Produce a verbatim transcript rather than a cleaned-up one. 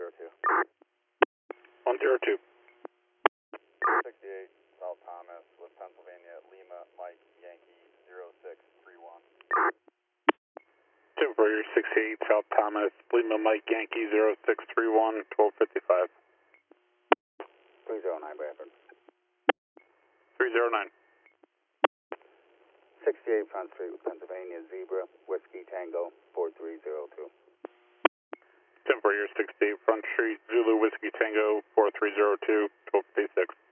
zero two. one zero two. sixty-eight South Thomas with Pennsylvania, Lima, Mike, Yankee, zero six three one. Tim for your sixty-eight South Thomas, Lima, Mike, Yankee, zero six three one, twelve fifty-five. three zero nine Bradford. three zero nine. sixty-eight Front Street with Pennsylvania, Zebra, Whiskey Tango, four three zero two. Tim for your sixty-eight Front Street, Zulu, Whiskey Tango, four three zero two, twelve fifty-six.